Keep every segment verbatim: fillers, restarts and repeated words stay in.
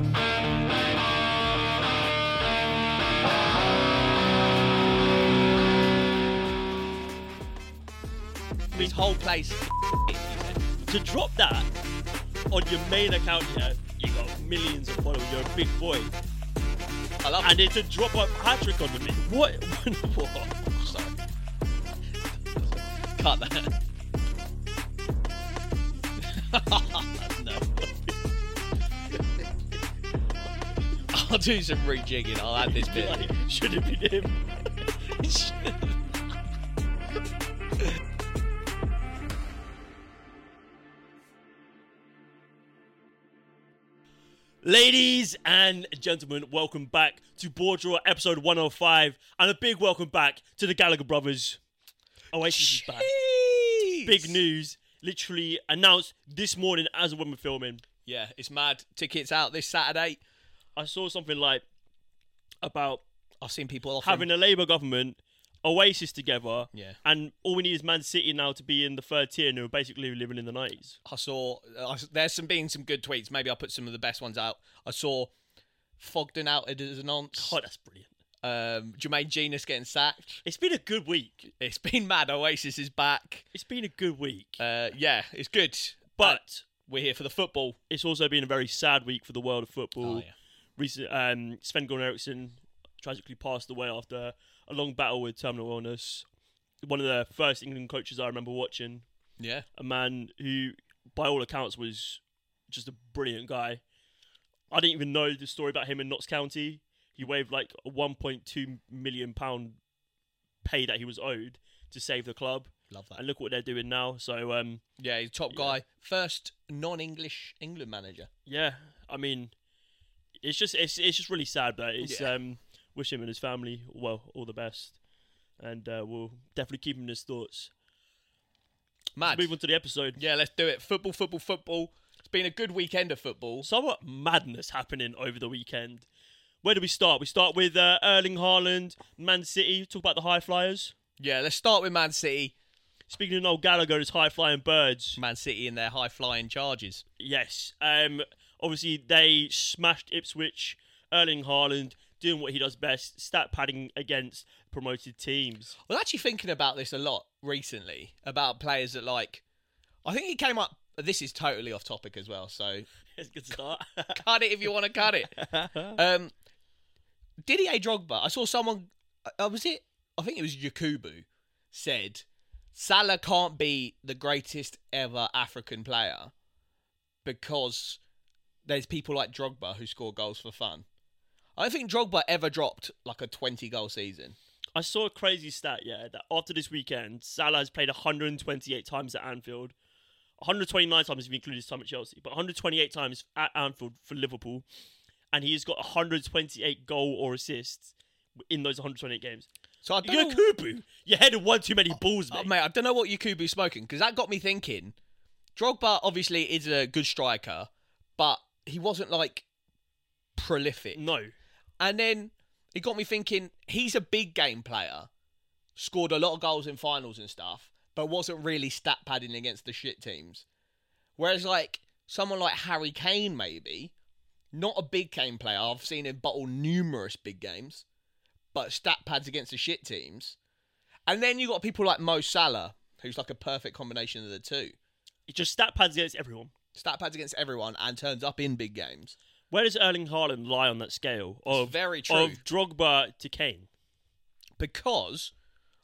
His whole place. To drop that on your main account, yeah, you got millions of followers. You're a big boy. I love and it. it's a drop a hat trick on the mid. What? What? Sorry. Cut that. No. I'll do some rejigging. I'll add this bit. Like, should have been him. Ladies and gentlemen, welcome back to Board Draw episode one oh five, and a big welcome back to the Gallagher brothers. Oasis is back. Big news, literally announced this morning as when we're filming. Yeah, it's mad. Tickets out this Saturday. I saw something like about I've seen people offering. having a Labour government, Oasis together, Yeah. and all we need is Man City now to be in the third tier, and we're basically living in the nineties. I saw uh, there's some being some good tweets. Maybe I'll put some of the best ones out. I saw Fogden outed as an nonce. God, that's brilliant. Um, Jermaine Genius getting sacked. It's been a good week. It's been mad. Oasis is back. It's been a good week. Uh, yeah, it's good. But Uh, we're here for the football. It's also been a very sad week for the world of football. Oh, yeah. Recent, um, Sven-Goran Eriksson tragically passed away after a long battle with terminal illness. One of the first England coaches I remember watching. Yeah. A man who, by all accounts, was just a brilliant guy. I didn't even know the story about him in Notts County. He waived like a one point two million pounds pay that he was owed to save the club. Love that. And look what they're doing now. So, um, Yeah, he's top yeah. guy. First non-English England manager. yeah, I mean, it's just it's it's just really sad, but it's Yeah. um wish him and his family well all the best, and uh, we'll definitely keep him in his thoughts. Mad. Let's move on to the episode. Yeah, let's do it. Football, football, football. It's been a good weekend of football. Somewhat madness happening over the weekend. Where do we start? We start with uh, Erling Haaland, Man City. Talk about the high flyers. Yeah, let's start with Man City. Speaking of Noel Gallagher's high flying birds, Man City and their high-flying charges. yes. Um, obviously they smashed Ipswich. Erling Haaland doing what he does best, stat padding against promoted teams. I was actually thinking about this a lot recently, about players that, like... I think he came up... This is totally off topic as well, so... It's a good start. cut it if you want to cut it. Um, Didier Drogba, I saw someone... Uh, was it? I think it was Yakubu, said... Salah can't be the greatest ever African player because there's people like Drogba who score goals for fun. I don't think Drogba ever dropped like a twenty-goal season. I saw a crazy stat, yeah, that after this weekend, Salah has played one hundred twenty-eight times at Anfield. one hundred twenty-nine times if you include his time at Chelsea, but one hundred twenty-eight times at Anfield for Liverpool. And he's got one hundred twenty-eight goal or assists in those one hundred twenty-eight games. So I don't know, Yakubu, you headed one too many balls, mate. oh, mate, I don't know what Yakubu's smoking because that got me thinking. Drogba obviously is a good striker, but he wasn't like prolific. No. And then it got me thinking, he's a big game player, scored a lot of goals in finals and stuff, but wasn't really stat padding against the shit teams. Whereas like someone like Harry Kane maybe, not a big game player, I've seen him bottle numerous big games, but stat pads against the shit teams. And then you got people like Mo Salah, who's like a perfect combination of the two. He just stat pads against everyone. Stat pads against everyone and turns up in big games. Where does Erling Haaland lie on that scale of, It's very true. of Drogba to Kane? Because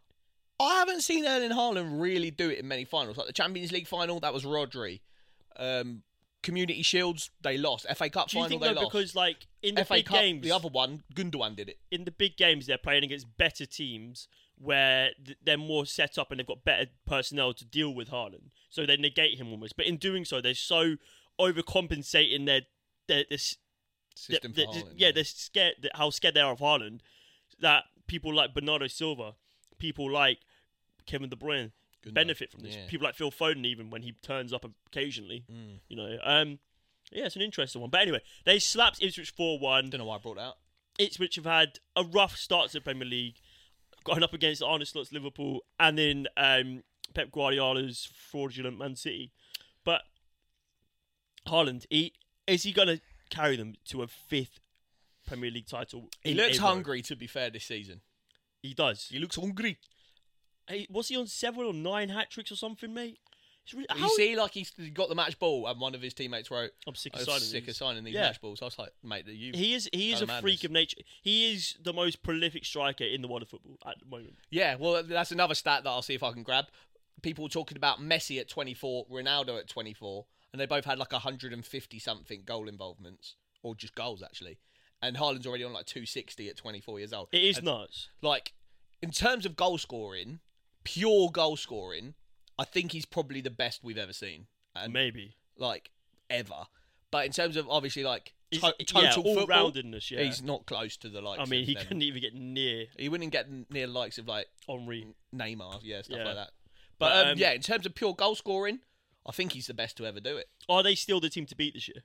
I haven't seen Erling Haaland really do it in many finals. Like the Champions League final, that was Rodri. Um, Community Shields, they lost. F A Cup Do you final, think they though, lost. because like in the F A big Cup, games, the other one, Gundogan did it. in the big games, they're playing against better teams where th- they're more set up and they've got better personnel to deal with Haaland. So they negate him almost. But in doing so, they're so overcompensating their their this System the- for the- Haaland. yeah, they're scared that how scared they are of Haaland that people like Bernardo Silva, people like Kevin De Bruyne Gundogan. benefit from this. Yeah. People like Phil Foden, even when he turns up occasionally, Mm. you know. Um, yeah, it's an interesting one. But anyway, they slapped Ipswich four one. Don't know why I brought that out. Ipswich have had a rough start to the Premier League, going up against Arne Slot's Liverpool and then um, Pep Guardiola's fraudulent Man City. But Haaland, he, is he going to carry them to a fifth Premier League title. He in looks a row. hungry, to be fair, this season. He does. He looks hungry. Hey, was he on seven or nine hat tricks or something, mate? It's really, You how- see, like, he's got the match ball, and one of his teammates wrote, I'm sick I of was signing sick these. of signing these Yeah. match balls. I was like, mate, that you... He is he is Kind a of freak madness. of nature. He is the most prolific striker in the world of football at the moment. Yeah, well, that's another stat that I'll see if I can grab. People were talking about Messi at twenty-four, Ronaldo at twenty-four, and they both had like one hundred fifty something goal involvements, or just goals actually. And Haaland's already on like two sixty at twenty-four years old. It is And, nuts. like, in terms of goal scoring, pure goal scoring, I think he's probably the best we've ever seen, and Maybe. like ever. But in terms of obviously like to- He's- total yeah, football, all-roundedness, yeah. he's not close to the likes. I mean, of he them. couldn't even get near He wouldn't get near the likes of like Henry. Neymar, yeah, stuff Yeah. like that. But, But, um, um, yeah, in terms of pure goal scoring, I think he's the best to ever do it. Are they still the team to beat this year?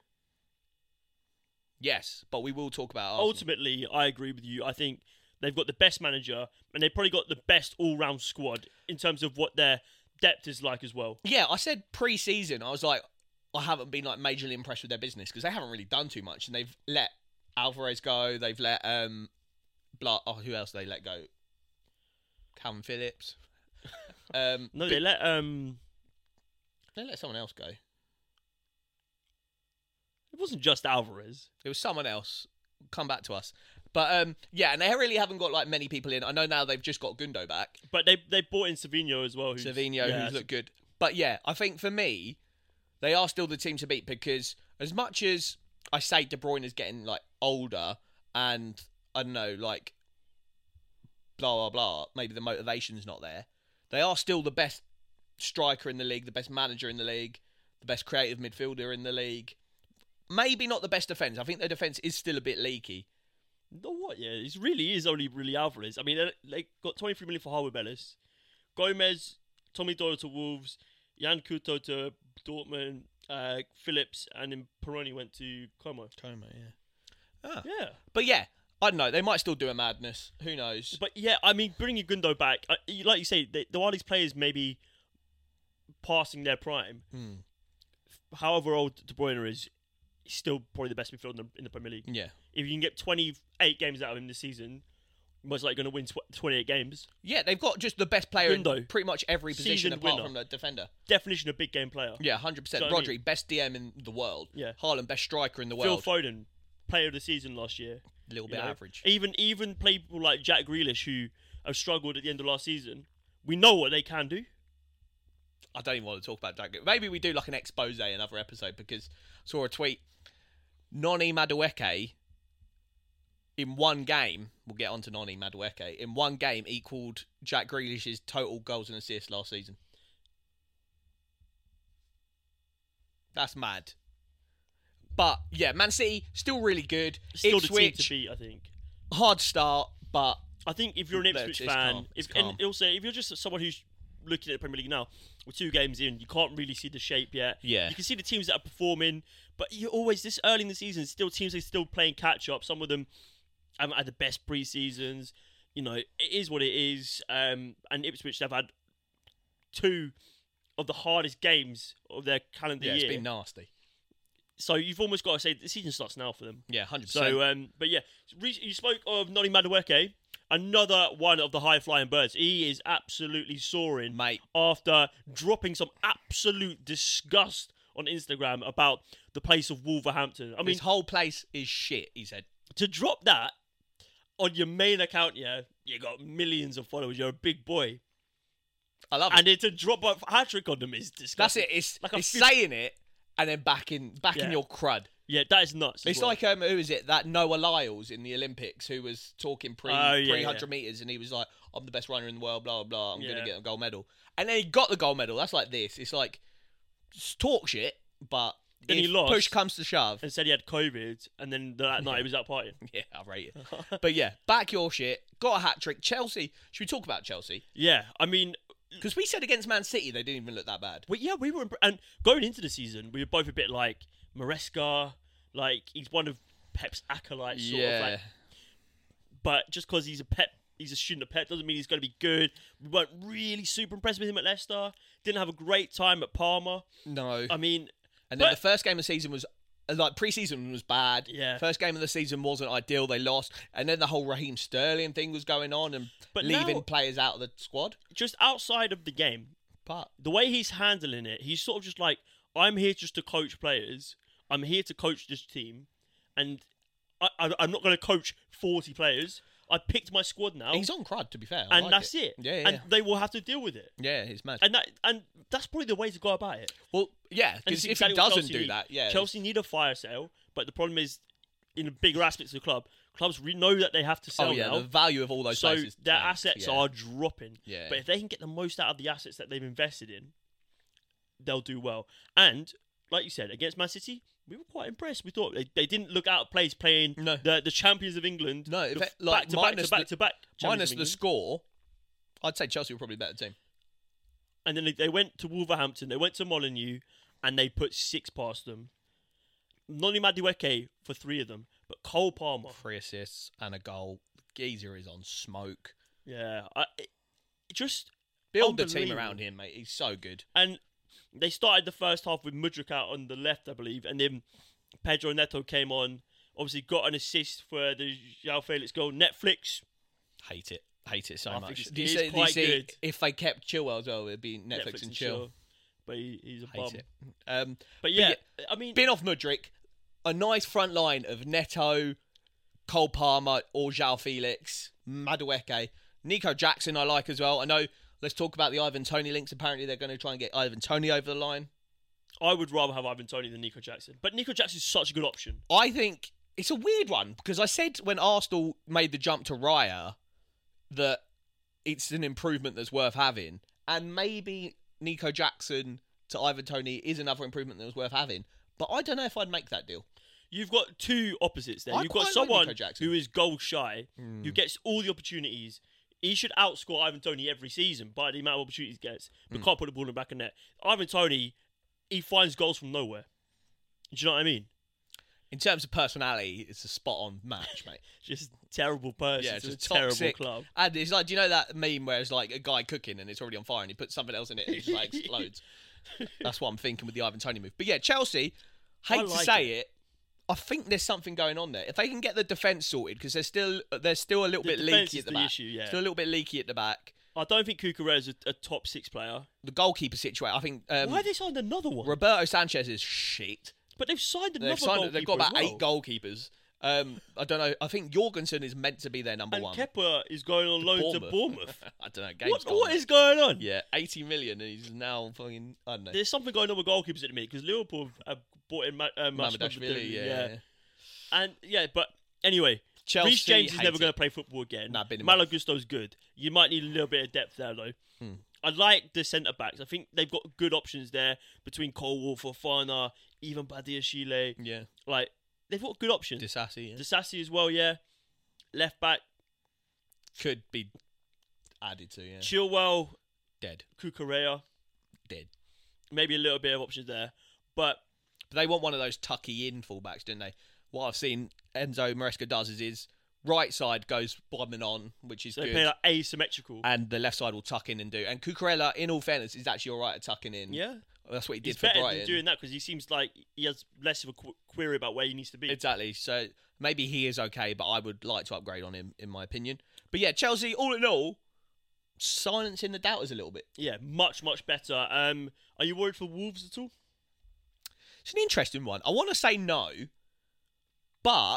Yes, but we will talk about Arsenal. Ultimately, I agree with you. I think they've got the best manager, and they've probably got the best all-round squad in terms of what their depth is like as well. Yeah, I said pre-season, I was like, I haven't been like majorly impressed with their business because they haven't really done too much, and they've let Alvarez go. They've let um, Blah. Oh, who else they let go? Calvin Phillips. um, No, they let um. they let someone else go. It wasn't just Alvarez. It was someone else. Come back to us. But um, yeah, and they really haven't got like many people in. I know now they've just got Gundo back. But they they bought in Savinho as well. Who's, Savinho, yeah, who's looked good. But yeah, I think for me, they are still the team to beat because as much as I say De Bruyne is getting like older and I don't know, like blah blah blah, maybe the motivation's not there. They are still the best striker in the league, the best manager in the league, the best creative midfielder in the league. Maybe not the best defence. I think their defence is still a bit leaky. No, what? Yeah, it really is only really Alvarez. I mean, they, they got twenty-three million for Harvey Bellis, Gomez, Tommy Doyle to Wolves, Jan Couto to Dortmund, uh, Phillips, and then Peroni went to Como. Como, yeah. Ah. Yeah, But yeah, I don't know. They might still do a madness. Who knows? but yeah, I mean, bringing Gundo back, uh, like you say, they, while these players maybe passing their prime, Hmm. however old De Bruyne is, he's still probably the best midfielder in the, in the Premier League. Yeah. If you can get twenty-eight games out of him this season, you're most likely going to win tw- twenty-eight games. Yeah, they've got just the best player in Gundo. pretty much every position Seasoned apart winner. from the defender. Definition of big game player. Yeah, one hundred percent. So, I Rodri, mean- best D M in the world. Yeah. Haaland, best striker in the Phil world. Foden, player of the season last year. A little you bit know. average. Even even people like Jack Grealish, who have struggled at the end of last season, we know what they can do. I don't even want to talk about Jack. Maybe we do like an expose another episode because I saw a tweet. Noni Madueke in one game, we'll get on to Noni Madueke, in one game equalled Jack Grealish's total goals and assists last season. That's mad. But yeah, Man City still really good. Still the team Ipswich, to beat, I think. hard start, but I think if you're an Look, Ipswich it's fan, calm, it's if, calm. and also if you're just someone who's looking at the Premier League now, with two games in, you can't really see the shape yet. Yeah. You can see the teams that are performing, but you always, this early in the season, still teams are still playing catch up. Some of them haven't had the best pre seasons. You know, it is what it is. Um, and Ipswich, they've had two of the hardest games of their calendar yeah, year. it's been nasty. So you've almost got to say the season starts now for them. Yeah, one hundred percent. So, um, but yeah, re- you spoke of Noni Madueke, another one of the high-flying birds. He is absolutely soaring, Mate. after dropping some absolute disgust on Instagram about the place of Wolverhampton. I mean, This whole place is shit, he said. to drop that on your main account, yeah, you got millions of followers. You're a big boy, I love it. and then to drop a hat trick on them is That's disgusting. it. It's, Like a it's fif- saying it and then back in back in Yeah. your crud. Yeah, that is nuts. as It's well. like um, who is it? That Noah Lyles in the Olympics who was talking pre Oh, yeah, pre hundred yeah. meters and he was like, "I'm the best runner in the world." Blah blah blah. I'm Yeah. gonna get a gold medal, and then he got the gold medal. That's like this. It's like just talk shit, but Then if he lost. push comes to shove, and said he had COVID, and then that night he was out partying. yeah, I rate it. But yeah, back your shit. Got a hat trick. Chelsea. Should we talk about Chelsea? Yeah, I mean, Because we said against Man City they didn't even look that bad. well, yeah, we were, imp- and going into the season, we were both a bit like Maresca, like he's one of Pep's acolytes, sort of like. But just because he's a Pep, he's a student of Pep, doesn't mean he's going to be good. We weren't really super impressed with him at Leicester. Didn't have a great time at Parma. no. I mean, and then but- the first game of the season was like pre-season was bad. Yeah. First game of the season wasn't ideal. They lost, and then the whole Raheem Sterling thing was going on and But leaving now- players out of the squad. Just outside of the game, But the way he's handling it, he's sort of just like, I'm here just to coach players. I'm here to coach this team, and I, I, I'm not going to coach forty players. I picked my squad now, he's on crud, to be fair. I and like that's it. it. Yeah, yeah, and yeah. they will have to deal with it. Yeah, it's mad. And that and that's probably the way to go about it. Well, yeah, And because it's if he exactly what doesn't Chelsea do need. that, yeah, Chelsea need a fire sale, but the problem is, in the bigger aspects of the club, clubs re- know that they have to sell oh yeah, now. the value of all those So places their tanks, assets yeah. are dropping. Yeah. But if they can get the most out of the assets that they've invested in, they'll do well. And like you said, against Man City, we were quite impressed. We thought they, they didn't look out of place playing No. the the champions of England. No, the if f- it- like, back to back to minus back the- to back. champions minus of the England. score, I'd say Chelsea were probably a better team. And then they, they went to Wolverhampton, they went to Molineux, and they put six past them. Noni Madueke for three of them, but Cole Palmer, Three assists and a goal. Geezer is on smoke. yeah, I, it, it just Build the team Unbelievable. around him, mate. He's so good. and they started the first half with Mudryk out on the left, I believe, and then Pedro Neto came on. Obviously, got an assist for the João Felix goal. Netflix, Hate it. Hate it so I think much. it's- Do you it is see, do you quite see good. if they kept Chilwell as well, it'd be Netflix, and chill. But he, he's a Hate bum. it. Um, But yeah, yeah, I mean, Bin off Mudryk, a nice front line of Neto, Cole Palmer, or João Felix, Madueke, Nico Jackson. I like as well. I know. Let's talk about the Ivan Toney links. Apparently, they're going to try and get Ivan Toney over the line. I would rather have Ivan Toney than Nico Jackson. But Nico Jackson's such a good option. I think it's a weird one because I said when Arsenal made the jump to Raya that it's an improvement that's worth having, and maybe Nico Jackson to Ivan Toney is another improvement that was worth having. But I don't know if I'd make that deal. You've got two opposites there. I You've quite got like someone Nico Jackson. who is goal shy, Mm. who gets all the opportunities. He should outscore Ivan Toney every season by the amount of opportunities he gets, but Mm. can't put the ball in the back of net. Ivan Toney, he finds goals from nowhere. Do you know what I mean? In terms of personality, it's a spot-on match, mate. Just terrible person Yeah, to just a terrible toxic. club. And it's like, do you know that meme where it's like a guy cooking and it's already on fire and he puts something else in it and it just like explodes? That's what I'm thinking with the Ivan Toney move. But yeah, Chelsea, I hate to like say it. I think there's something going on there. If they can get the defence sorted, because they're still they're still a little The bit defence leaky is at the, the back. issue, yeah. Still a little bit leaky at the back. I don't think Cucurella is a, a top six player. The goalkeeper situation, I think um, Why have they signed another one? Roberto Sanchez is shit. but they've signed another They've, signed, goalkeeper they've got about as well. eight goalkeepers. Um, I don't know. I think Jorgensen is meant to be their number And one. Kepa is going on loan to Bournemouth. I don't know. Game's what, gone, what mate. is going on? Yeah, eighty million, and he's now fucking. I don't know. There's something going on with goalkeepers at the minute because Liverpool have bought in Ma- uh, Mamardashvili, yeah, yeah. And yeah, but anyway, Chelsea Reece James is hate never it. going to play football again. Nah, bin him Malo off. Gusto's good. You might need a little bit of depth there though. Hmm. I like the centre backs. I think they've got good options there between Cole Wolf, Fofana, even Badia Chile. Yeah, Like they've got good options. Disassi yeah. Disassi as well, yeah. Left back, could be added to. Yeah, Chilwell, dead, Cucurella. dead. Maybe a little bit of options there, but But they want one of those tucky in fullbacks, don't they? What I've seen Enzo Maresca does is his right side goes bombing on, which is they good, play like asymmetrical. and the left side will tuck in and do. And Cucurella, in all fairness, is actually all right at tucking in. yeah. That's what he did He's for better Brighton. than doing that because he seems like he has less of a qu- query about where he needs to be. Exactly. So maybe he is okay, but I would like to upgrade on him, in my opinion. But yeah, Chelsea, all in all, silencing the doubters a little bit. Yeah, much much better. Um, are you worried for Wolves at all? It's an interesting one. I want to say no, but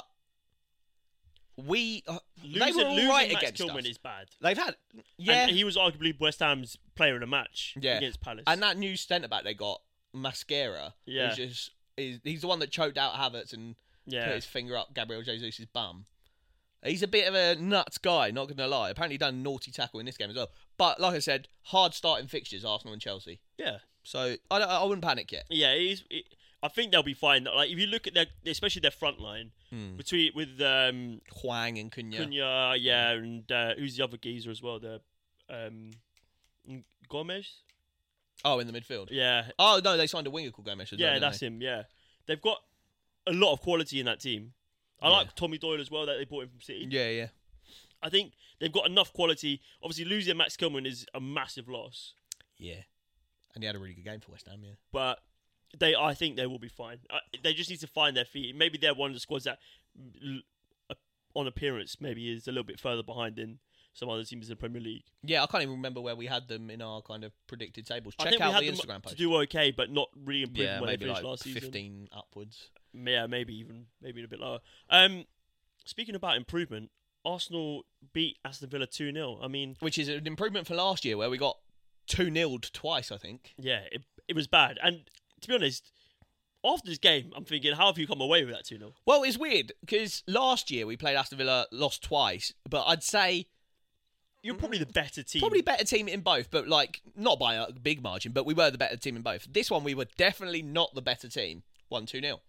we uh, Losing, they were all losing right Max against Kilman us. is bad. They've had yeah, And he was arguably West Ham's player in a match Yeah. against Palace. and that new centre back they got, Mascara. Yeah. is just is, he's the one that choked out Havertz and yeah, put his finger up Gabriel Jesus' bum. He's a bit of a nuts guy, not going to lie. Apparently, done a naughty tackle in this game as well. But like I said, hard starting fixtures, Arsenal and Chelsea. yeah, So I, don't, I wouldn't panic yet. yeah. It is. It, I think they'll be fine. Like if you look at their, especially their front line Hmm. between with um, Hwang and Cunha. Cunha, yeah, and uh, who's the other geezer as well? The um, Gomez. Oh, in the midfield. Yeah, Oh no, they signed a winger called Gomes as yeah, well. that's him. Yeah, they've got a lot of quality in that team. I Yeah. like Tommy Doyle as well that they bought in from City. Yeah, yeah, I think they've got enough quality. Obviously, losing Max Kilman is a massive loss, yeah. And he had a really good game for West Ham. Yeah. but They, I think they will be fine. Uh, they just need to find their feet. Maybe they're one of the squads that, l- uh, on appearance, maybe is a little bit further behind than some other teams in the Premier League. Yeah, I can't even remember where we had them in our kind of predicted tables. I Check think we out had the them Instagram post. to do okay, but not really improving Yeah, where they maybe finished like last season. fifteen upwards. Yeah, maybe even maybe a bit lower. Um, speaking about improvement, Arsenal beat Aston Villa two nil. I mean, Which is an improvement for last year where we got two nilled twice, I think. yeah, it it was bad. And to be honest, after this game, I'm thinking, how have you come away with that two nil? Well, it's weird because last year we played Aston Villa, lost twice, but I'd say You're probably the better team. probably better team in both, but like not by a big margin, but we were the better team in both. This one we were definitely not the better team. Won two nil.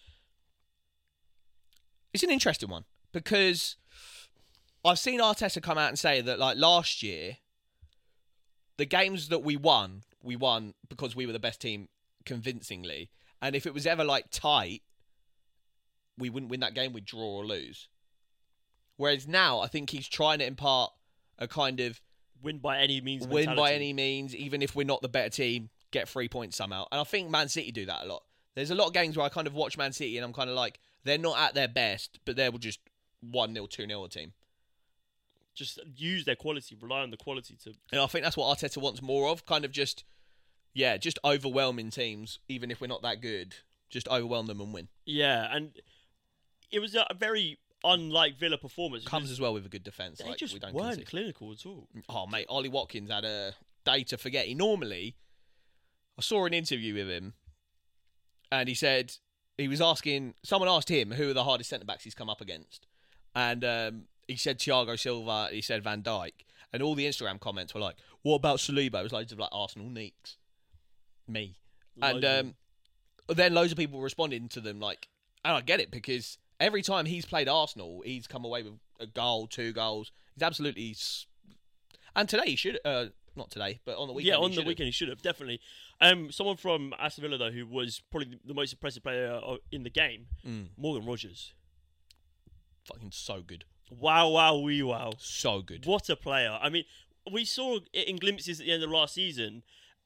It's an interesting one because I've seen Arteta come out and say that like last year, the games that we won, we won because we were the best team convincingly. And if it was ever like tight, we wouldn't win that game, we'd draw or lose. Whereas now, I think he's trying to impart a kind of Win by any means. win by mentality. any means, even if we're not the better team, get three points somehow. And I think Man City do that a lot. There's a lot of games where I kind of watch Man City and I'm kind of like, they're not at their best, but they're just one nil, two nil a team. Just use their quality, rely on the quality to. And I think that's what Arteta wants more of. Kind of just, yeah, just overwhelming teams, even if we're not that good. Just overwhelm them and win. Yeah, and it was a very unlike Villa performance. Comes because as well with a good defence. They Like, just we don't weren't concede. clinical at all. Oh, mate, Ollie Watkins had a day to forget. He normally, I saw an interview with him, and he said, he was asking, someone asked him who are the hardest centre-backs he's come up against. And um, he said Thiago Silva, he said Van Dijk. And all the Instagram comments were like, what about Saliba? It was loads of like Arsenal neeks. Me. Loads and of um, then loads of people responding to them like, and I get it because every time he's played Arsenal, he's come away with a goal, two goals. He's absolutely... S- and today he should... Uh, not today, but on the weekend yeah, he on the should've. weekend he should have definitely. Um, someone from Aston Villa though, who was probably the most impressive player uh, in the game, Mm. Morgan Rogers. Fucking so good. Wow, wow, wee, wow! So good. What a player! I mean, we saw it in glimpses at the end of last season,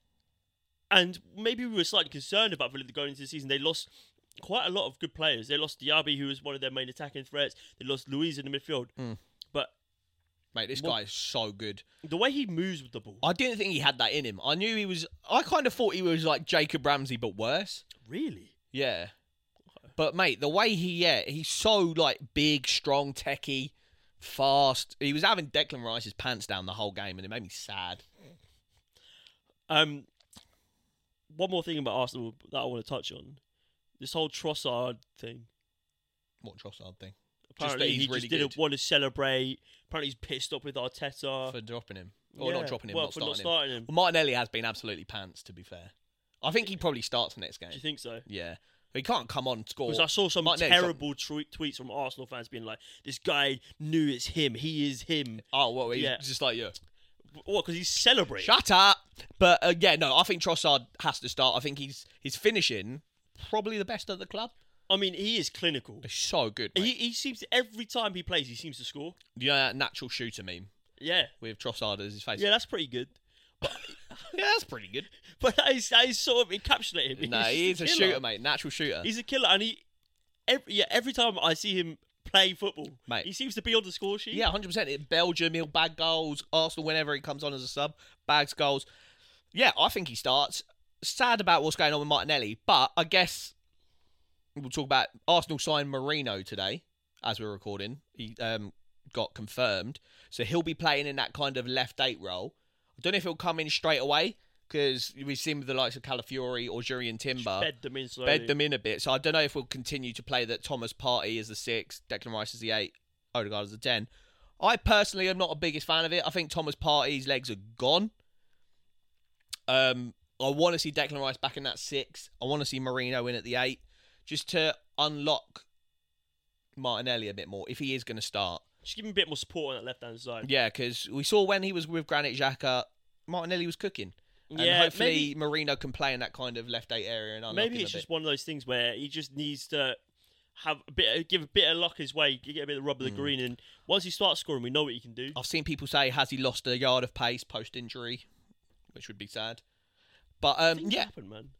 and maybe we were slightly concerned about Villa going into the season. They lost quite a lot of good players. They lost Diaby, who was one of their main attacking threats. They lost Luiz in the midfield. Mm. But Mate, this What- guy is so good. the way he moves with the ball, I didn't think he had that in him. I knew he was... I kind of thought he was like Jacob Ramsey, but worse. really. Yeah. But, mate, the way he... Yeah, he's so, like, big, strong, techie, fast. He was having Declan Rice's pants down the whole game, and it made me sad. Um, one more thing about Arsenal that I want to touch on: this whole Trossard thing. What Trossard thing? Apparently, he's he really just didn't good. want to celebrate. Apparently, he's pissed off with Arteta. For dropping him. Or Yeah, not dropping him, well, not for starting, not starting him. him. Well, Martinelli has been absolutely pants, to be fair. I think he probably starts the next game. Do you think so? Yeah. He can't come on and score. Because I saw some Martinelli's terrible tweet tweets from Arsenal fans being like, "This guy knew it's him. He is him." Oh, well, he's Yeah. just like, yeah. What? Because he's celebrating. Shut up. But, uh, yeah, no, I think Trossard has to start. I think he's he's finishing probably the best at the club. I mean, he is clinical. He's so good, mate. He he seems every time he plays, he seems to score. You know that natural shooter meme Yeah, with Trossard as his face? yeah, that's pretty good. Yeah, that's pretty good. But that is, that is sort of encapsulating him. No, He's he is just a killer. shooter, mate. Natural shooter. He's a killer, and he every yeah every time I see him play football, Mate. he seems to be on the score sheet. Yeah, one hundred percent. In Belgium, he'll bag goals. Arsenal, whenever he comes on as a sub, bags goals. Yeah, I think he starts. Sad about what's going on with Martinelli, but I guess we'll talk about Arsenal signed Marino today, as we're recording. He um, got confirmed. So he'll be playing in that kind of left eight role. I don't know if he'll come in straight away, because we've seen with the likes of Calafiori or Jurriën Timber. Bed them in slowly. Bed them in a bit. So I don't know if we'll continue to play that Thomas Partey as the six, Declan Rice as the eight, Odegaard as the ten. I personally am not a biggest fan of it. I think Thomas Partey's legs are gone. Um, I want to see Declan Rice back in that six. I want to see Marino in at the eight, just to unlock Martinelli a bit more if he is going to start. Just give him a bit more support on that left hand side. Yeah, because we saw when he was with Granit Xhaka, Martinelli was cooking. And Yeah, hopefully maybe- Marino can play in that kind of left eight area and unlock Maybe him it's a bit. just one of those things where he just needs to have a bit, give a bit of luck his way, get a bit of rub of the Mm. green, and once he starts scoring, we know what he can do. I've seen people say, has he lost a yard of pace post-injury? Which would be sad. But, um, Things yeah, happen, man.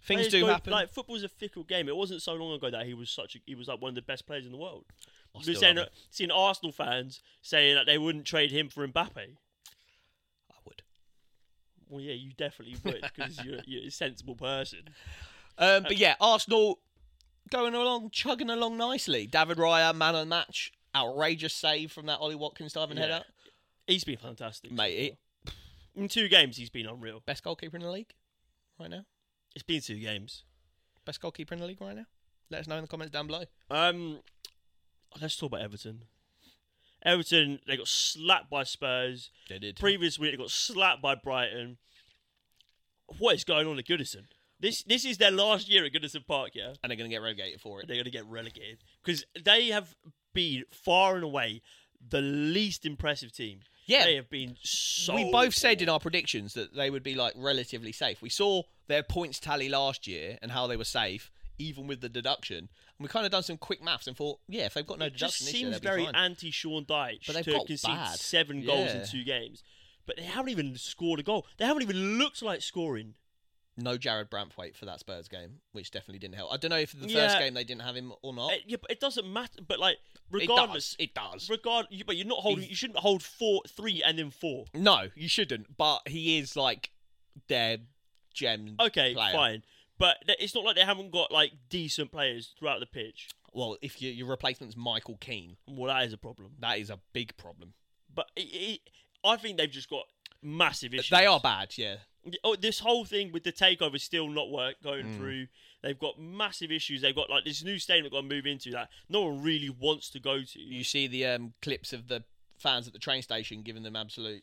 Things Players do go- happen. Like football's a fickle game. It wasn't so long ago that he was such a, he was like one of the best players in the world. I We're still saying, love uh, seeing Arsenal fans saying that they wouldn't trade him for Mbappe. I would. Well, yeah, you definitely would because you're, you're a sensible person. Um, but yeah, Arsenal going along, chugging along nicely. David Raya, man of the match. Outrageous save from that Ollie Watkins diving Yeah. header. He's been fantastic, Mate, it- In two games, he's been unreal. Best goalkeeper in the league right now. It's been two games. Best goalkeeper in the league right now. Let us know in the comments down below. Um, let's talk about Everton. Everton, they got slapped by Spurs. They did. Previous week, they got slapped by Brighton. What is going on at Goodison? This this is their last year at Goodison Park, yeah? And they're going to get relegated for it. They're going to get relegated. Because they have been far and away the least impressive team. Yeah. They have been so... We both said in our predictions that they would be like relatively safe. We saw their points tally last year and how they were safe, even with the deduction. And we kind of done some quick maths and thought, yeah, if they've got no It just deduction this year, seems they'll be very fine. anti-Sean Dyche But they've to got concede bad. seven goals Yeah. in two games. But they haven't even scored a goal. They haven't even looked like scoring. No Jared Branthwaite for that Spurs game, which definitely didn't help. I don't know if the first Yeah. game they didn't have him or not. Uh, yeah, but it doesn't matter. But like, It regardless, does. It does. regard. you- But you're not holding. He's- You shouldn't hold four, three, and then four. No, you shouldn't. But he is like their gem. Okay, player. fine. But th- it's not like they haven't got like decent players throughout the pitch. Well, if you, your replacement's Michael Keane, Well, that is a problem. that is a big problem. But it, it, I think they've just got massive issues. They are bad, yeah. Oh, this whole thing with the takeover still not work going Mm. through. They've got massive issues. They've got like this new stadium they've got to move into that no one really wants to go to. You see the um, clips of the fans at the train station giving them absolute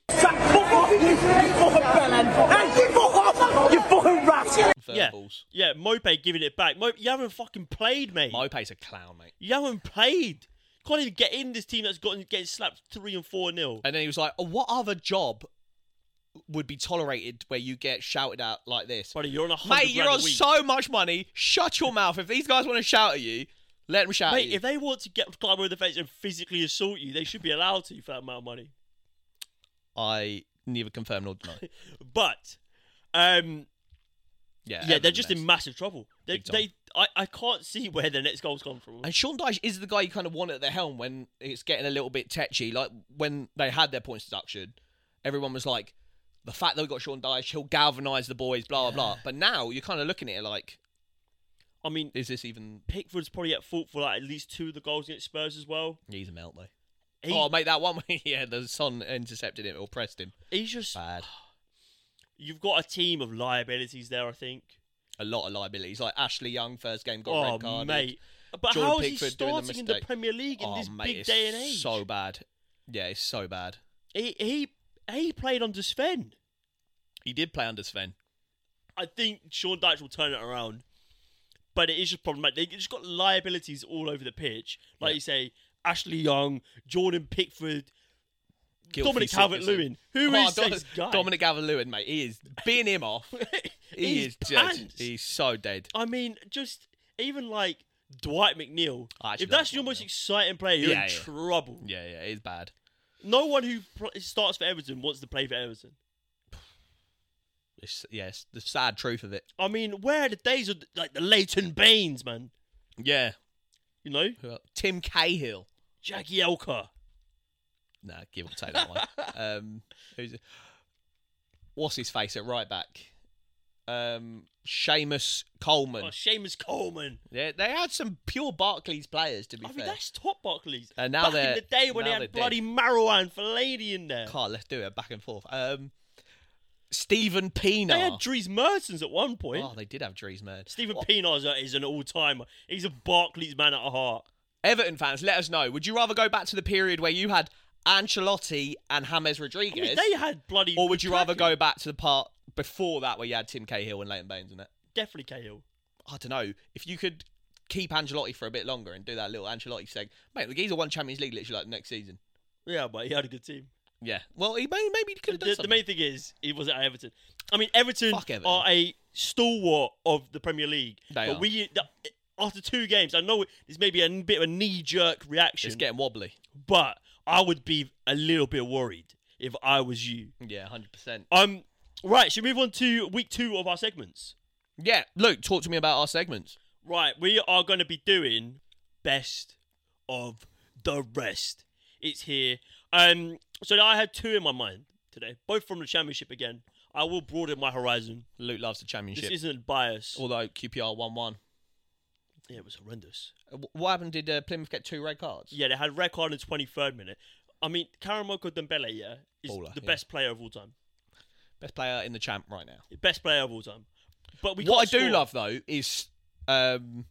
You fucking rat! Yeah. verbals. Yeah, Mope giving it back. Mope, you haven't fucking played, mate. Mope's a clown, mate. You haven't played. Can't even get in this team that's gotten getting slapped three and four nil. And then he was like, oh, what other job would be tolerated where you get shouted at like this? Buddy, you're on a hundred Mate, you're grand on a week. so much money. Shut your mouth. If these guys want to shout at you, let them shout Mate, at you. if they want to get climb over the fence and physically assault you, they should be allowed to for that amount of money. I neither confirm nor deny. But, um, Yeah, yeah, they're Everton just mess. in massive trouble. They, Big time. they, I, I can't see where their next goal's come from. And Sean Dyche is the guy you kind of want at the helm when it's getting a little bit tetchy. Like when they had their points deduction, everyone was like, the fact that we got Sean Dyche, he'll galvanise the boys, blah, blah, blah. But now you're kind of looking at it like, I mean, is this even... Pickford's probably at fault for like at least two of the goals against Spurs as well. He's a melt, though. He, Oh, mate, that one, yeah, the Son intercepted him or pressed him. he's just. Bad. You've got a team of liabilities there, I think. A lot of liabilities. Like Ashley Young, first game, got Oh, red carded. mate. But Jordan how is he Pickford doing the starting in the mistake. Premier League in Oh, this mate, big it's day and age? so bad. Yeah, it's so bad. He, he, he played under Sven. He did play under Sven. I think Sean Dyche will turn it around. But it is just problematic. They just got liabilities all over the pitch. Like Yeah. you say, Ashley Young, Jordan Pickford, Guilty Dominic Sigurdsson. Calvert-Lewin. Who Oh, is Dom- this guy? Dominic Calvert-Lewin, mate. He is being him off. He He's is dead. pants. He's so dead. I mean, just even like Dwight McNeil. I actually If that's like your Dwight most McNeil. exciting player, you're Yeah, in yeah. trouble. Yeah, yeah, it's bad. No one who pl- starts for Everton wants to play for Everton. It's, yeah, it's the sad truth of it. I mean, where are the days of like the Leighton Baines, man? Yeah. You know, Who else? Tim Cahill. Jackie Elka. Nah, give or take that one. Um, who's what's his face at right back? Um, Seamus Coleman. Oh, Seamus Coleman. Yeah, they had some pure Barclays players, to be I fair. mean, that's top Barclays. And now Back they're- in the day when they now had they're bloody Marwan Fellaini in there. God, let's do it back and forth. Um, Stephen Pienaar. They had Dries Mertens at one point. Oh, they did have Dries Mertens. Stephen Oh, Pienaar is, a- is an all-timer. He's a Barclays man at heart. Everton fans, let us know. Would you rather go back to the period where you had Ancelotti and James I Rodriguez, mean, they had bloody. or would you rather Lukaku. go back to the part before that where you had Tim Cahill and Leighton Baines in it? Definitely Cahill. I don't know. If you could keep Ancelotti for a bit longer and do that little Ancelotti seg, mate, the geezer won Champions League literally like next season. Yeah, but he had a good team. Yeah. Well, he may, maybe he could have done The, the something. main thing is, he wasn't at Everton. I mean, Everton, Fuck Everton. are a stalwart of the Premier League. They but are. we, the, after two games, I know this may be a bit of a knee-jerk reaction, It's getting wobbly. but I would be a little bit worried if I was you. Yeah, one hundred percent. Um, right, should we move on to week two of our segments? Yeah, Luke, talk to me about our segments. Right, we are going to be doing best of the rest. It's here. Um, so I had two in my mind today, both from the championship again. I will broaden my horizon. Luke loves the championship. This isn't bias. Although Q P R won one. Yeah, it was horrendous. Uh, wh- What happened? Did uh, Plymouth get two red cards? Yeah, they had red card in the twenty-third minute. I mean, Karamoko Dembele, yeah, is Baller, the yeah. best player of all time. Best player in the champ right now. Best player of all time. But we What I can't do score. love though is um,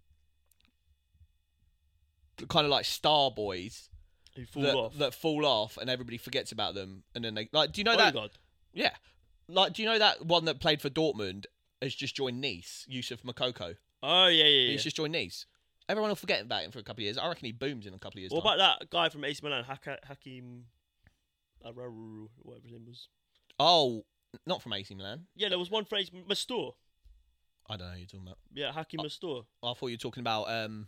kind of like star boys Who fall that, off. that fall off and everybody forgets about them, and then they like. Do you know that? Odegaard. Yeah, like do you know that one that played for Dortmund has just joined Nice? Yusuf Makoko. Oh, yeah, yeah, yeah. He's just joined Nice. Everyone will forget about him for a couple of years. I reckon he booms in a couple of years. What time. about that guy from A C Milan, Haka, Hakim... Araru, whatever his name was? Oh, not from A C Milan. Yeah, there was one phrase, Mastor. I don't know who you're talking about. Yeah, Hakim Oh. Mastor. I thought you were talking about um,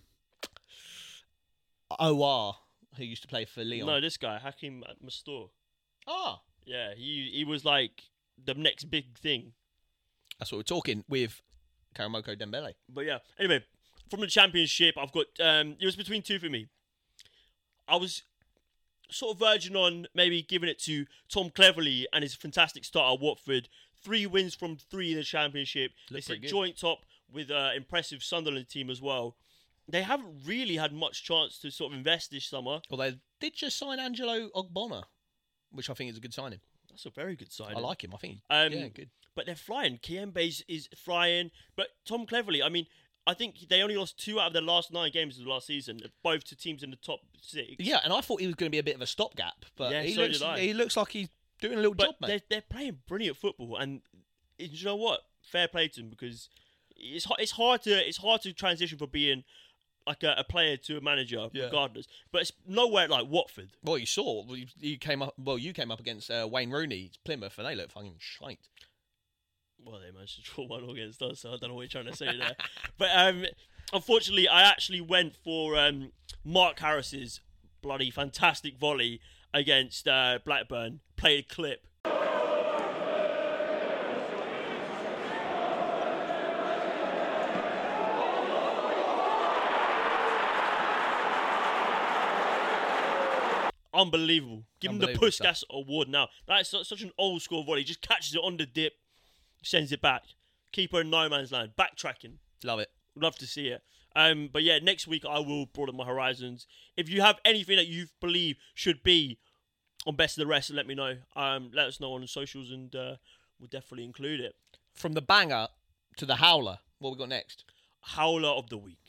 O R, who used to play for Lyon. No, this guy, Hakim Mastor. Ah, Yeah, he he was like the next big thing. that's what we're talking with Karamoko Dembele. But yeah, anyway, from the championship, I've got um, it was between two for me. I was sort of verging on maybe giving it to Tom Cleverley and his fantastic start at Watford. Three wins from three in the championship. They Look sit pretty good. joint top with an impressive Sunderland team as well. They haven't really had much chance to sort of invest this summer. Well, they did just sign Angelo Ogbonna, which I think is a good signing. That's a very good sign. I like him. I think, Um, yeah, good. But they're flying. Kiembe is flying. But Tom Cleverley, I mean, I think they only lost two out of their last nine games of the last season, both to teams in the top six. Yeah, and I thought he was going to be a bit of a stopgap, but Yeah, he so looks did I. he looks like he's doing a little But job, mate. they're, they're playing brilliant football, and you know what? Fair play to them, because it's h- it's hard to it's hard to transition from being like a, a player to a manager, Yeah. regardless. But it's nowhere like Watford. Well, you saw you, you came up. Well, you came up against uh, Wayne Rooney, Plymouth, and they look fucking shite. Well, they managed to draw one all against us, so I don't know what you're trying to say there. But um, unfortunately, I actually went for um, Mark Harris's bloody fantastic volley against uh, Blackburn. Played a clip. Unbelievable. Give him the Unbelievable Puskas award now. That is su- such an old school volley. He just catches it on the dip, sends it back. Keeper in no man's land. Backtracking. Love it. Love to see it. Um, but yeah, next week I will broaden my horizons. If you have anything that you believe should be on Best of the Rest, let me know. Um, let us know on the socials, and uh, we'll definitely include it. From the banger to the howler, what we got next? Howler of the week.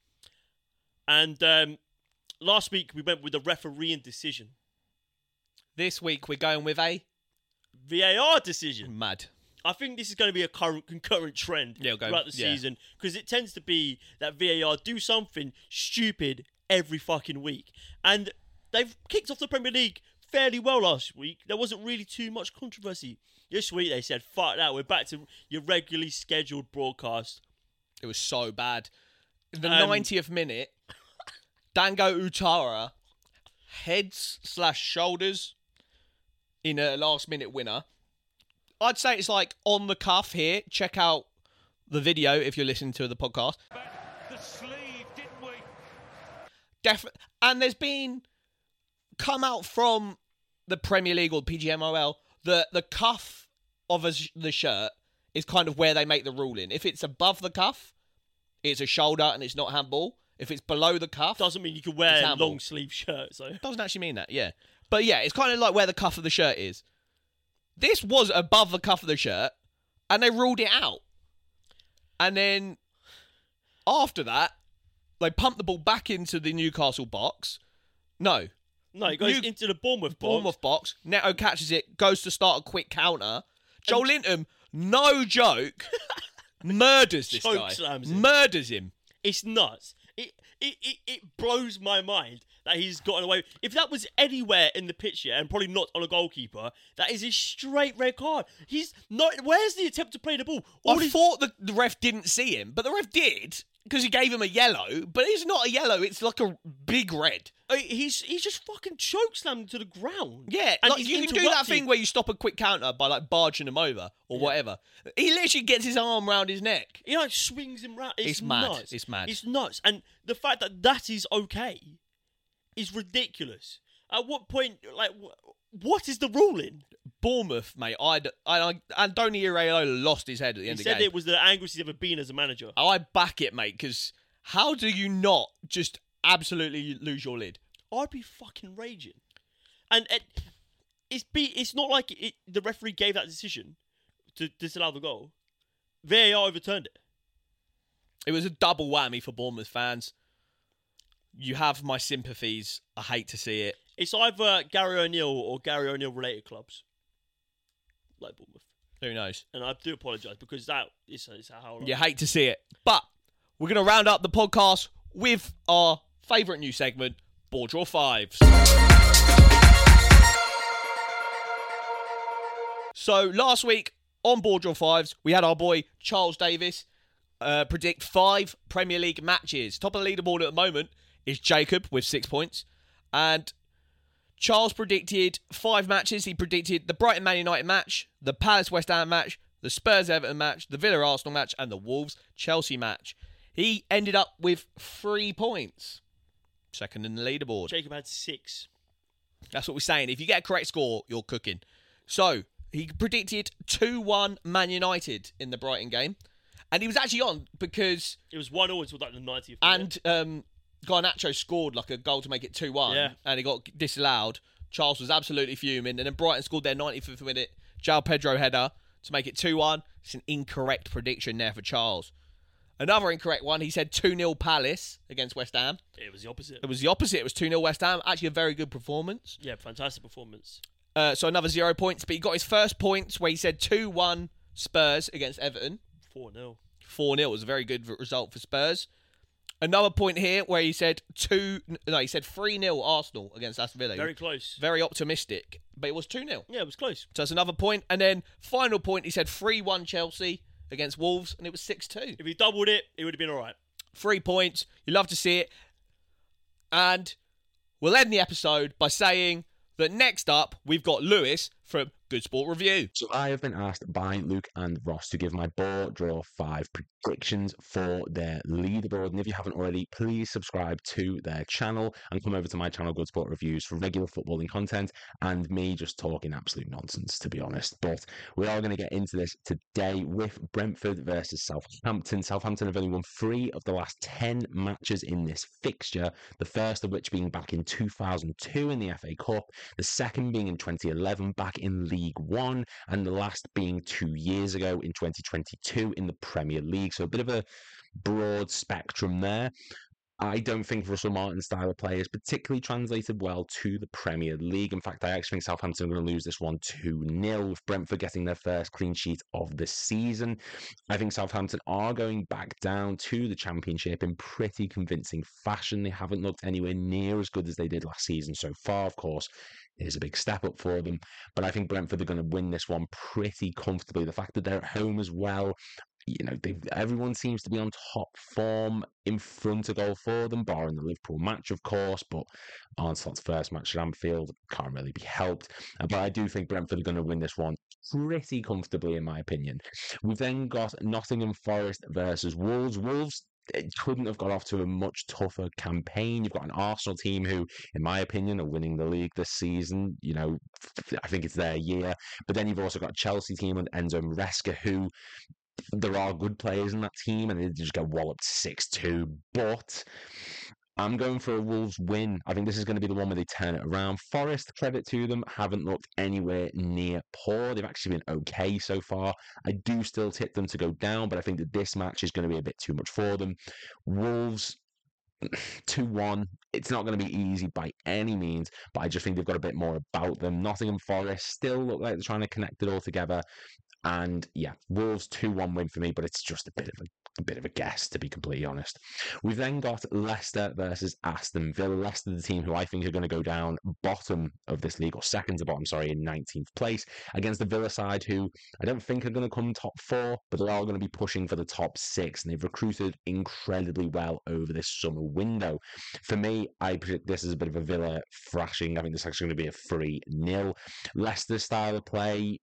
And um, last week we went with the refereeing decision. This week we're going with a V A R decision. mad. I think this is going to be a current concurrent trend Yeah, go- throughout the yeah. season, because it tends to be that V A R do something stupid every fucking week. And they've kicked off the Premier League fairly well last week. There wasn't really too much controversy. This week they said, fuck that, we're back to your regularly scheduled broadcast. It was so bad. In the Um, ninetieth minute, Dango Utara heads slash shoulders in a last minute winner. I'd say it's like on the cuff here. Check out the video if you're listening to the podcast. The sleeve, didn't we? Def- and there's been come out from the Premier League or P G M O L the the cuff of a, sh- the shirt is kind of where they make the ruling. If it's above the cuff, it's a shoulder and it's not handball. If it's below the cuff, Doesn't mean you can wear It's a handball. long sleeve shirt. So doesn't actually mean that. Yeah, but yeah, it's kind of like where the cuff of the shirt is. This was above the cuff of the shirt, and they ruled it out. And then after that, they pumped the ball back into the Newcastle box. No, no, it goes You- into the Bournemouth box. Bournemouth box. Neto catches it, goes to start a quick counter. Joe Linton, no joke, murders this Choke guy. slams him. Murders him. It's nuts. It, it it it blows my mind that he's gotten away. If that was anywhere in the pitch, yeah, and probably not on a goalkeeper, that is a straight red card. He's not. Where's the attempt to play the ball? All I he's- thought the, the ref didn't see him, but the ref did. because he gave him a yellow, but it's not a yellow. It's like a big red. Uh, He's he's just fucking chokeslammed to the ground. Yeah, And like he's you can do that interrupted. thing where you stop a quick counter by like barging him over or Yeah. whatever. He literally gets his arm round his neck. He like swings him round. It's, It's mad. Nuts. It's mad. It's nuts. And the fact that that is okay is ridiculous. At what point, like, wh- what is the ruling? Bournemouth, mate. I I Andoni Iraola lost his head at the He end of the said game. it was the angriest he's ever been as a manager. I back it, mate. Because how do you not just absolutely lose your lid? I'd be fucking raging. And it, it's be it's not like it, the referee gave that decision to disallow the goal. V A R overturned it. It was a double whammy for Bournemouth fans. You have my sympathies. I hate to see it. It's either Gary O'Neill or Gary O'Neill related clubs, like Bournemouth. Who knows? And I do apologise because that is, is how. You hate to see it. But we're going to round up the podcast with our favourite new segment, Board Draw Fives. So last week on Board Draw Fives, we had our boy Charles Davis uh, predict five Premier League matches. Top of the leaderboard at the moment is Jacob with six points. And Charles predicted five matches. He predicted the Brighton Man United match, the Palace West Ham match, the Spurs Everton match, the Villa Arsenal match, and the Wolves Chelsea match. He ended up with three points. Second in the leaderboard. Jacob had six. That's what we're saying. If you get a correct score, you're cooking. So, he predicted two one Man United in the Brighton game. And he was actually on because... It was one all until like the ninetieth. And um, Garnacho scored like a goal to make it two one. Yeah. And he got disallowed. Charles was absolutely fuming. And then Brighton scored their ninety-fifth minute João Pedro header to make it two one. It's an incorrect prediction there for Charles. Another incorrect one. He said two nil Palace against West Ham. It was the opposite. It was the opposite. It was two nil West Ham. Actually a very good performance. Yeah, fantastic performance. Uh, so another zero points. But he got his first points where he said two one Spurs against Everton. four nil. four nil was a very good result for Spurs. Another point here where he said two, no, he said three nil Arsenal against Aston Villa. Very close. Very optimistic, but it was two nil. Yeah, it was close. So that's another point. And then final point, he said three one Chelsea against Wolves, and it was six two. If he doubled it, it would have been all right. Three points. You love to see it. And we'll end the episode by saying that next up, we've got Lewis from Good Sport Review. So I have been asked by Luke and Ross to give my Board Draw five predictions for their leaderboard. And if you haven't already, please subscribe to their channel and come over to my channel, Good Sport Reviews, for regular footballing content and me just talking absolute nonsense, to be honest. But we are going to get into this today with Brentford versus Southampton. Southampton have only won three of the last ten matches in this fixture, the first of which being back in two thousand two in the F A Cup, the second being in twenty eleven back in League One, and the last being two years ago in twenty twenty-two in the Premier League. So a bit of a broad spectrum there. I don't think Russell Martin's style of play is particularly translated well to the Premier League. In fact, I actually think Southampton are going to lose this one two nil, with Brentford getting their first clean sheet of the season. I think Southampton are going back down to the Championship in pretty convincing fashion. They haven't looked anywhere near as good as they did last season so far, of course. It is a big step up for them, but I think Brentford are going to win this one pretty comfortably. The fact that they're at home as well, you know, they everyone seems to be on top form in front of goal for them, barring the Liverpool match, of course, but Arnslot's first match at Anfield can't really be helped. Uh, but I do think Brentford are going to win this one pretty comfortably, in my opinion. We've then got Nottingham Forest versus Wolves. Wolves, it couldn't have got off to a much tougher campaign. You've got an Arsenal team who, in my opinion, are winning the league this season. You know, I think it's their year. But then you've also got a Chelsea team and Enzo Maresca, who there are good players in that team, and they just get walloped six two. But I'm going for a Wolves win. I think this is going to be the one where they turn it around. Forest, credit to them, haven't looked anywhere near poor. They've actually been okay so far. I do still tip them to go down, but I think that this match is going to be a bit too much for them. Wolves, two one. It's not going to be easy by any means, but I just think they've got a bit more about them. Nottingham Forest still look like they're trying to connect it all together. And yeah, Wolves two one win for me, but it's just a bit of a a bit of a guess, to be completely honest. We've then got Leicester versus Aston Villa. Leicester, the team who I think are going to go down bottom of this league, or second to bottom, sorry, in nineteenth place, against the Villa side who I don't think are going to come top four, but they are going to be pushing for the top six, and they've recruited incredibly well over this summer window. For me, I predict this as a bit of a Villa thrashing. I think this is actually going to be a three nil. Leicester's style of play,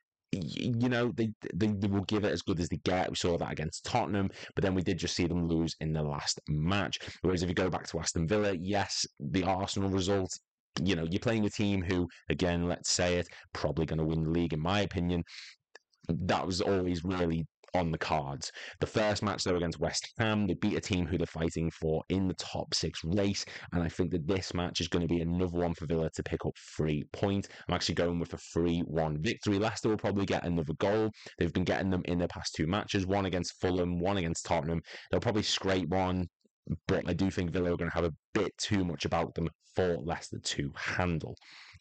you know, they, they they will give it as good as they get. We saw that against Tottenham, but then we did just see them lose in the last match. Whereas if you go back to Aston Villa, yes, the Arsenal result, you know, you're playing a team who, again, let's say it, probably going to win the league, in my opinion. That was always really on the cards. The first match, though, against West Ham, they beat a team who they're fighting for in the top six race, and I think that this match is going to be another one for Villa to pick up three points. I'm actually going with a three one victory. Leicester will probably get another goal. They've been getting them in their past two matches, one against Fulham, one against Tottenham. They'll probably scrape one, but I do think Villa are going to have a bit too much about them for Leicester to handle.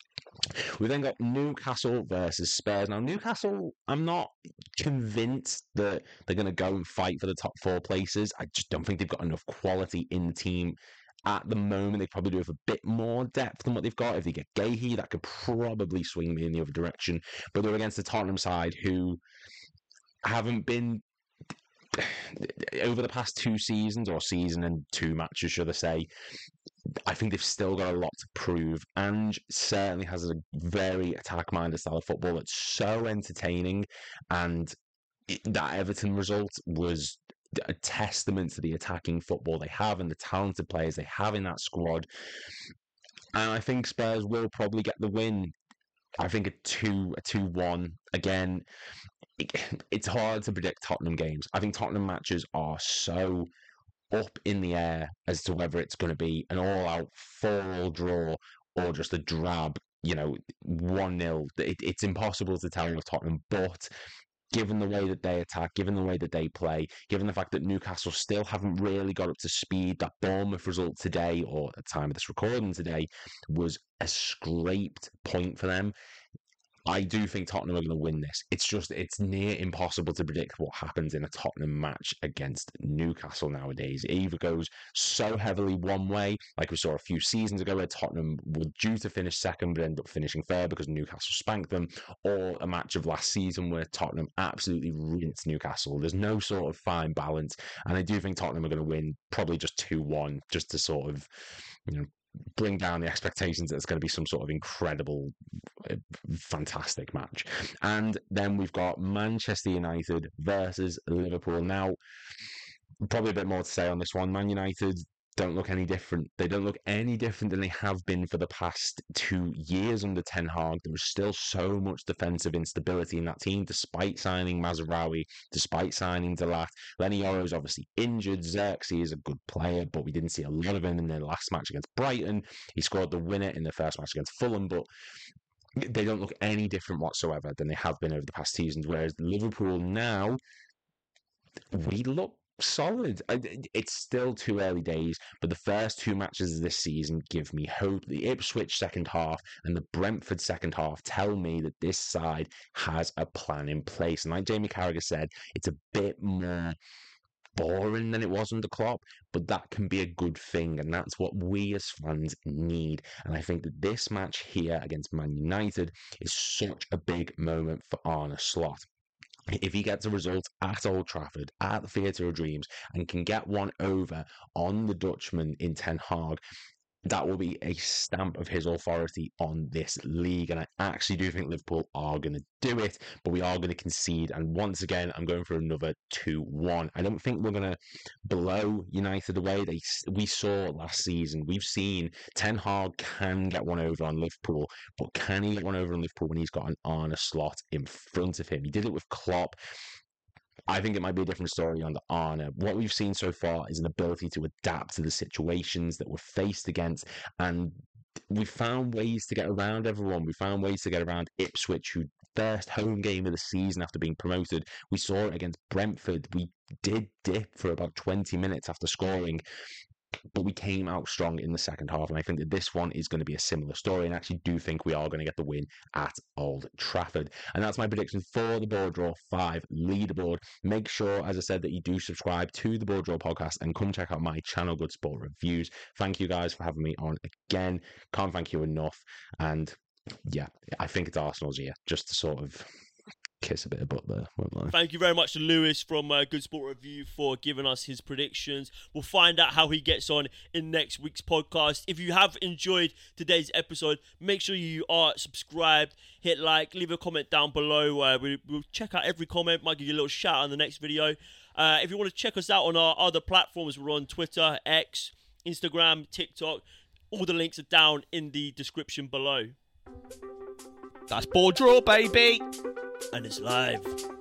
We then got Newcastle versus Spurs. Now, Newcastle, I'm not convinced that they're going to go and fight for the top four places. I just don't think they've got enough quality in the team at the moment. They probably do have a bit more depth than what they've got. If they get Gahey, that could probably swing me in the other direction. But they're against the Tottenham side who haven't been, over the past two seasons, or season and two matches, should I say, I think they've still got a lot to prove. Ange certainly has a very attack-minded style of football that's so entertaining, and it, that Everton result was a testament to the attacking football they have and the talented players they have in that squad. And I think Spurs will probably get the win. I think a two a two one. Again, it, it's hard to predict Tottenham games. I think Tottenham matches are so up in the air as to whether it's going to be an all-out four-all draw or just a drab, you know, one nil. It, it's impossible to tell with Tottenham, but given the way that they attack, given the way that they play, given the fact that Newcastle still haven't really got up to speed, that Bournemouth result today, or at the time of this recording today, was a scraped point for them. I do think Tottenham are going to win this. It's just, it's near impossible to predict what happens in a Tottenham match against Newcastle nowadays. It either goes so heavily one way, like we saw a few seasons ago where Tottenham were due to finish second but ended up finishing third because Newcastle spanked them, or a match of last season where Tottenham absolutely rinsed Newcastle. There's no sort of fine balance, and I do think Tottenham are going to win probably just two one, just to sort of, you know, bring down the expectations that it's going to be some sort of incredible, fantastic match. And then we've got Manchester United versus Liverpool. Now, probably a bit more to say on this one. Man United don't look any different. They don't look any different than they have been for the past two years under Ten Hag. There was still so much defensive instability in that team, despite signing Mazraoui, despite signing Delat. Lenny Yoro's obviously injured. Xerxes is a good player, but we didn't see a lot of him in their last match against Brighton. He scored the winner in the first match against Fulham, but they don't look any different whatsoever than they have been over the past seasons. Whereas Liverpool now, we look solid. It's still too early days, but the first two matches of this season give me hope. The Ipswich second half and the Brentford second half tell me that this side has a plan in place. And like Jamie Carragher said, it's a bit more boring than it was under Klopp, but that can be a good thing, and that's what we as fans need. And I think that this match here against Man United is such a big moment for Arne Slot. If he gets a result at Old Trafford, at the Theatre of Dreams, and can get one over on the Dutchman in Ten Hag, that will be a stamp of his authority on this league. And I actually do think Liverpool are going to do it, but we are going to concede. And once again, I'm going for another two one. I don't think we're going to blow United away. They, we saw last season, we've seen Ten Hag can get one over on Liverpool, but can he get one over on Liverpool when he's got an Arne Slot in front of him? He did it with Klopp. I think it might be a different story under Arne. What we've seen so far is an ability to adapt to the situations that we're faced against, and we found ways to get around everyone. We found ways to get around Ipswich, who first home game of the season after being promoted. We saw it against Brentford. We did dip for about twenty minutes after scoring. but we came out strong in the second half, and I think that this one is going to be a similar story, and I actually do think we are going to get the win at Old Trafford. And that's my prediction for the Board Draw five leaderboard. Make sure, as I said, that you do subscribe to the Board Draw podcast and come check out my channel, Good Sport Reviews. Thank you guys for having me on again. Can't thank you enough. And yeah, I think it's Arsenal's year, just to sort of kiss a bit of butt there, won't lie. Thank you very much to Lewis from uh, Good Sport Review for giving us his predictions. We'll find out how he gets on in next week's podcast. If you have enjoyed today's episode, make sure you are subscribed, hit like, leave a comment down below. Uh, we, we'll check out every comment, might give you a little shout out in the next video. Uh, if you want to check us out on our other platforms, we're on Twitter, X, Instagram, TikTok. All the links are down in the description below. That's Board Draw, baby. And it's live.